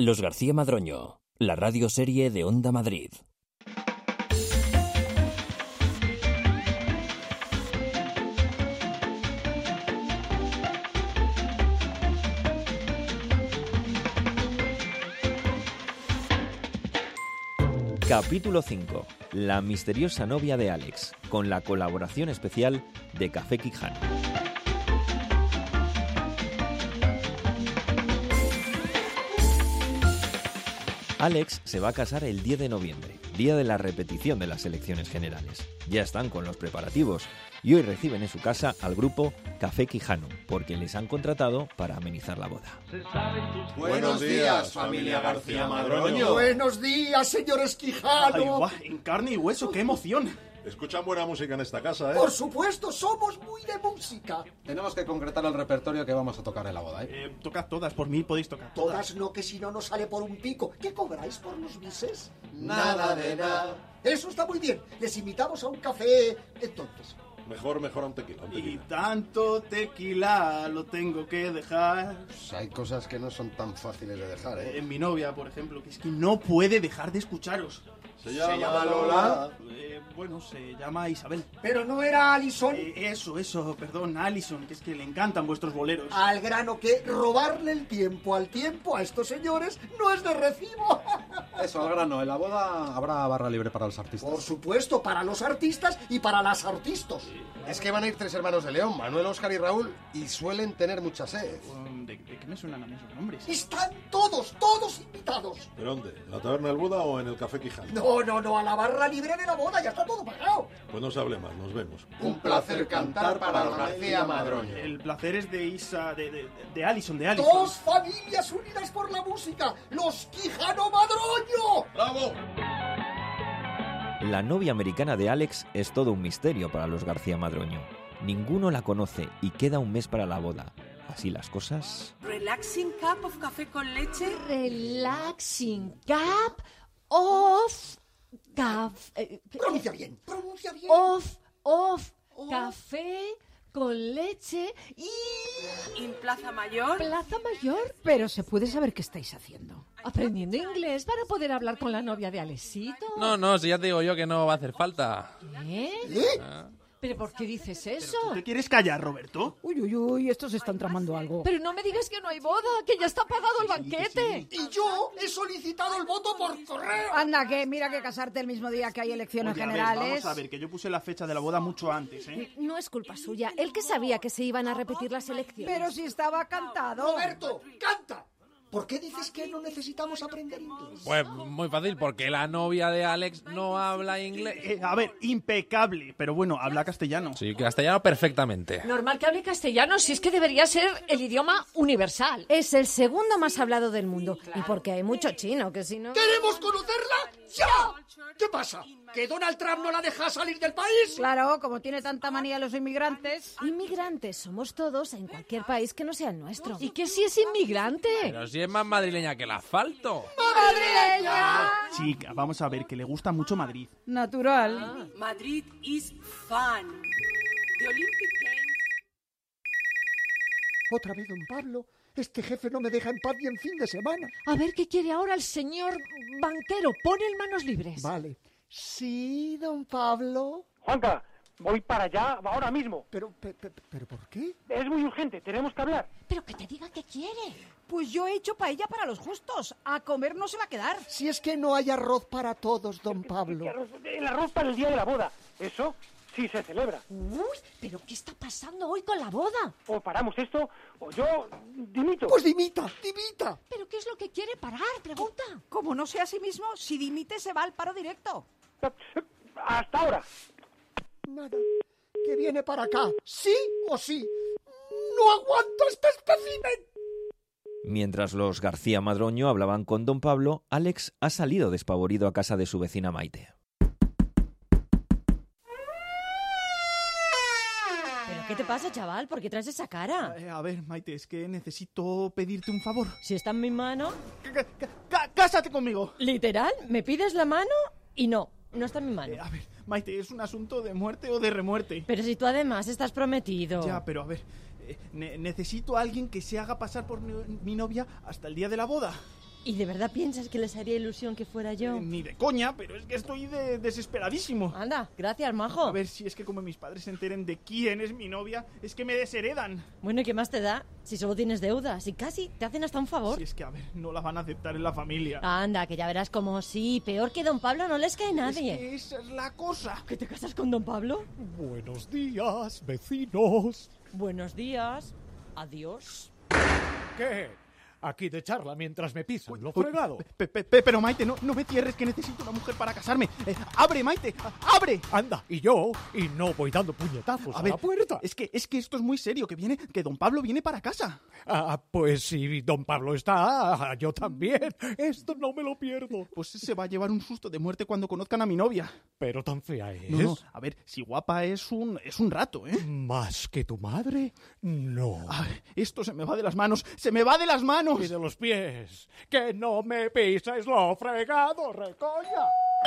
Los García Madroño, la radioserie de Onda Madrid. Capítulo 5. La misteriosa novia de Alex, con la colaboración especial de Café Quijano. Alex se va a casar el 10 de noviembre, día de la repetición de las elecciones generales. Ya están con los preparativos y hoy reciben en su casa al grupo Café Quijano, porque les han contratado para amenizar la boda. Buenos días, familia García Madroño. Buenos días, señores Quijano. Ay, guau, en carne y hueso, qué emoción. Escuchan buena música en esta casa, ¿eh? Por supuesto, somos muy de música. Tenemos que concretar el repertorio que vamos a tocar en la boda, ¿eh? Tocad todas, por mí podéis tocar. Todas no, que si no nos sale por un pico. ¿Qué cobráis por los bises? Nada de nada. Eso está muy bien. Les invitamos a un café, entonces. Mejor un tequila, Y tanto tequila lo tengo que dejar. Pues hay cosas que no son tan fáciles de dejar, ¿eh? Mi novia, por ejemplo, que es que no puede dejar de escucharos. ¿Se llama Lola? Bueno, se llama Isabel. Pero no era Alison. Eso, perdón, Alison, que es que le encantan vuestros boleros. Al grano, que robarle el tiempo al tiempo a estos señores no es de recibo. Eso, al grano. En la boda habrá barra libre para los artistas. Por supuesto, para los artistas y para las artistas. Es que van a ir 3 hermanos de León, Manuel, Óscar y Raúl, y suelen tener mucha sed. ¿De qué me suenan a mí esos nombres? Están todos invitados. ¿Pero dónde? ¿En la taberna del Buda o en el Café Quijano? No, a la barra libre de la boda, ya está todo pagado. Pues no se hable más, nos vemos. Un placer cantar para los García Madroño. El placer es de Alison, de Alison. Dos familias unidas por la música, los Quijano Madroño. ¡Bravo! La novia americana de Alex es todo un misterio para los García Madroño. Ninguno la conoce y queda un mes para la boda. Así las cosas. Relaxing cup of café con leche. Relaxing cup of café. Pronuncia bien. Of café con leche y... ¿En Plaza Mayor? ¿Plaza Mayor? Pero se puede saber qué estáis haciendo. ¿Aprendiendo inglés para poder hablar con la novia de Alexito? No, si ya te digo yo que no va a hacer falta. ¿Qué? ¿Pero por qué dices eso? ¿Tú te quieres callar, Roberto? Uy, estos están tramando algo. Pero no me digas que no hay boda, que ya está pagado el banquete. Y yo he solicitado el voto por correo. Anda, que mira que casarte el mismo día que hay elecciones Oye, generales. Vamos a ver, que yo puse la fecha de la boda mucho antes, ¿eh? No es culpa suya. Él que sabía que se iban a repetir las elecciones. Pero si estaba cantado. Roberto, canta. ¿Por qué dices que no necesitamos aprender inglés? Pues muy fácil, porque la novia de Alex no habla inglés. A ver, impecable, pero bueno, habla castellano. Sí, castellano perfectamente. Normal que hable castellano, si es que debería ser el idioma universal. Es el segundo más hablado del mundo. Y porque hay mucho chino, que si no... ¡Queremos conocerla ya! ¿Qué pasa? ¿Que Donald Trump no la deja salir del país? Claro, como tiene tanta manía los inmigrantes. Inmigrantes somos todos en cualquier país que no sea el nuestro. ¿Y qué si es inmigrante? Pero si es más madrileña que el asfalto. ¡Madrileña! Chica, vamos a ver, que le gusta mucho Madrid. Natural. Madrid is fun. The Olympic Games. Otra vez, don Pablo. Este jefe no me deja en paz ni en fin de semana. A ver qué quiere ahora el señor banquero. Pone en manos libres. Vale. Sí, don Pablo. Juanca, voy para allá ahora mismo. ¿Pero por qué? Es muy urgente, tenemos que hablar. Pero que te diga qué quiere. Pues yo he hecho paella para los justos. A comer no se va a quedar. Si es que no hay arroz para todos, don Pablo. El arroz para el día de la boda. Eso sí se celebra. Uy, pero ¿qué está pasando hoy con la boda? O paramos esto, o yo dimito. Pues dimita. ¿Pero qué es lo que quiere parar? Pregunta. Como no sea a sí mismo, si dimite se va al paro directo. Hasta ahora. Nada. Que viene para acá. ¿Sí o sí? ¡No aguanto este espécimen! Mientras los García Madroño hablaban con don Pablo, Alex ha salido despavorido a casa de su vecina Maite. ¿Pero qué te pasa, chaval? ¿Por qué traes esa cara? A ver, Maite, es que necesito pedirte un favor. Si está en mi mano... ¡Cásate conmigo! ¿Literal? ¿Me pides la mano? Y no está en mi mano. A ver, Maite, es un asunto de muerte o de remuerte. Pero si tú además estás prometido. Ya, pero a ver, necesito a alguien que se haga pasar por mi novia hasta el día de la boda. ¿Y de verdad piensas que les haría ilusión que fuera yo? Ni de coña, pero es que estoy desesperadísimo. Anda, gracias, majo. A ver si es que como mis padres se enteren de quién es mi novia, es que me desheredan. Bueno, ¿y qué más te da? Si solo tienes deudas y casi te hacen hasta un favor. Si es que, a ver, no la van a aceptar en la familia. Anda, que ya verás como sí, peor que don Pablo no les cae nadie. Es que esa es la cosa. ¿Que te casas con don Pablo? Buenos días, vecinos. Buenos días. Adiós. ¿Qué? Aquí de charla mientras me pisan lo fregado. Pero Maite, no me cierres, que necesito una mujer para casarme. ¡Abre, Maite! ¡Abre! Anda, y no voy dando puñetazos a la puerta. Es que esto es muy serio, que don Pablo viene para casa. Pues si don Pablo está, yo también. Esto no me lo pierdo. Pues se va a llevar un susto de muerte cuando conozcan a mi novia. Pero tan fea es. No, a ver, si guapa es un rato, ¿eh? ¿Más que tu madre? No. Ay, esto se me va de las manos, ¡se me va de las manos! Y de los pies. ¡Que no me pises lo fregado, recolla!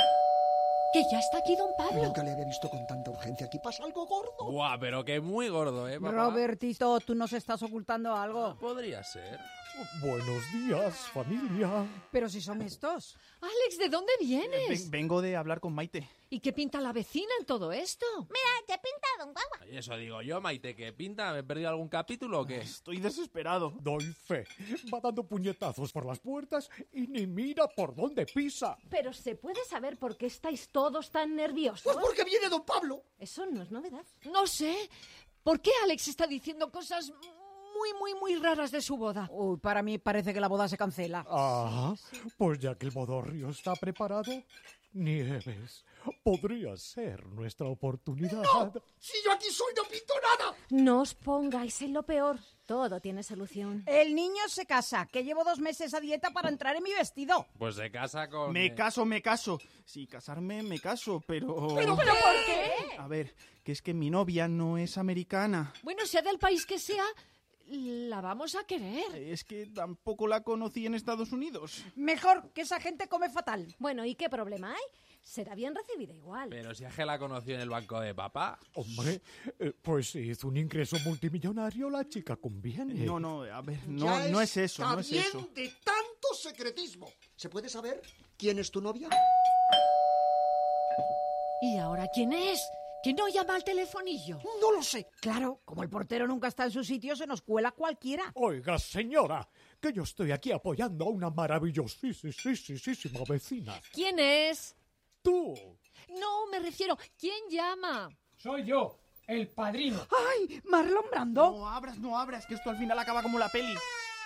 Que ya está aquí don Pablo. Nunca le había visto con tanta urgencia. Aquí pasa algo gordo. Buah, pero que muy gordo, papá. Robertito, tú nos estás ocultando algo. Podría ser. Buenos días, familia. Pero si son estos. Alex, ¿de dónde vienes? Vengo de hablar con Maite. ¿Y qué pinta la vecina en todo esto? Mira, ¿qué pinta don Guagua? Y eso digo yo, Maite, ¿qué pinta? ¿Me he perdido algún capítulo o qué? Estoy desesperado. Doy fe. Va dando puñetazos por las puertas y ni mira por dónde pisa. Pero ¿se puede saber por qué estáis todos tan nerviosos? Pues porque viene don Pablo. Eso no es novedad. No sé. ¿Por qué Alex está diciendo cosas muy raras de su boda? Uy, para mí parece que la boda se cancela. Pues ya que el bodorrio está preparado, Nieves, podría ser nuestra oportunidad. ¡No! ¡Si yo aquí soy, no pinto nada! No os pongáis en lo peor. Todo tiene solución. El niño se casa, que llevo 2 meses a dieta para entrar en mi vestido. Pues se casa con... Me caso. Sí, casarme me caso, pero... ¿Pero por qué? A ver, que es que mi novia no es americana. Bueno, sea del país que sea, la vamos a querer. Es que tampoco la conocí en Estados Unidos. Mejor, que esa gente come fatal. Bueno, ¿y qué problema hay? Será bien recibida igual. Pero si Ángel la conoció en el banco de papá. Hombre, pues si hizo un ingreso multimillonario, la chica conviene. No, a ver, no es eso, no es eso. Está bien de tanto secretismo. ¿Se puede saber quién es tu novia? ¿Y ahora quién es? ¿Que no llama al telefonillo? No lo sé. Claro, como el portero nunca está en su sitio, se nos cuela cualquiera. Oiga, señora, que yo estoy aquí apoyando a una maravillosísima vecina. ¿Quién es? ¡Tú! No, me refiero, ¿quién llama? Soy yo, el padrino. ¡Ay, Marlon Brando! No abras, que esto al final acaba como la peli.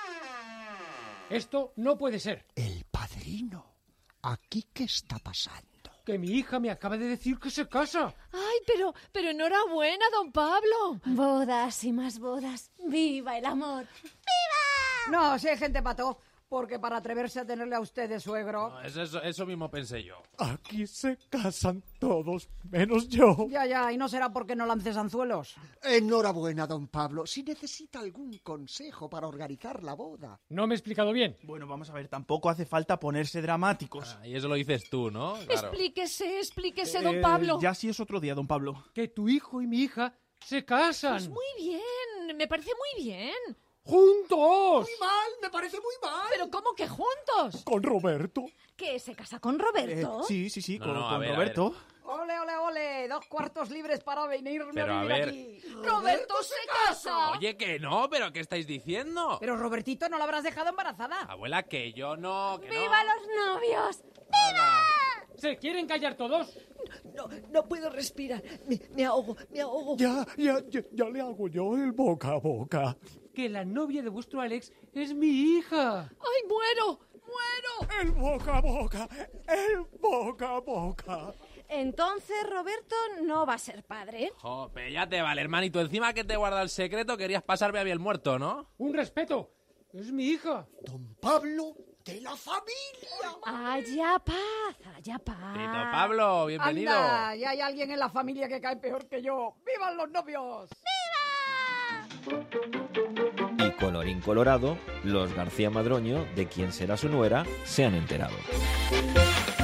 Esto no puede ser. El padrino. ¿Aquí qué está pasando? Que mi hija me acaba de decir que se casa. Ay, pero enhorabuena, don Pablo. Bodas y más bodas. ¡Viva el amor! ¡Viva! No, si hay gente pató, porque para atreverse a tenerle a usted de suegro... No, eso mismo pensé yo. Aquí se casan todos, menos yo. Ya, y no será porque no lances anzuelos. Enhorabuena, don Pablo. Si necesita algún consejo para organizar la boda. No me he explicado bien. Bueno, vamos a ver, tampoco hace falta ponerse dramáticos. Y eso lo dices tú, ¿no? Claro. Explíquese, don Pablo. Ya sí es otro día, don Pablo. Que tu hijo y mi hija se casan. Pues muy bien, me parece muy bien. ¡Juntos! Muy mal, me parece muy mal. ¿Pero cómo que juntos? ¿Con Roberto? ¿Que se casa con Roberto? Sí, No, con a ver, Roberto. ¡Ole! 2 cuartos libres para venirme Pero a a vivir ver. aquí. ¡Roberto se casa! Oye, que no, ¿pero qué estáis diciendo? Pero Robertito, ¿no la habrás dejado embarazada? Abuela, que yo no... ¡Viva los novios! ¿Se quieren callar todos? No puedo respirar. Me ahogo. Ya le hago yo el boca a boca. Que la novia de vuestro Alex es mi hija. ¡Ay, muero! El boca a boca. El boca a boca. Entonces Roberto no va a ser padre. Jope, ya te vale, hermanito. Encima que te guarda el secreto, querías pasarme a bien muerto, ¿no? Un respeto. Es mi hija. Don Pablo de la familia. Haya paz. Tito Pablo, bienvenido. Anda, ya hay alguien en la familia que cae peor que yo. ¡Vivan los novios! Y colorín colorado, los García Madroño, de quien será su nuera, se han enterado.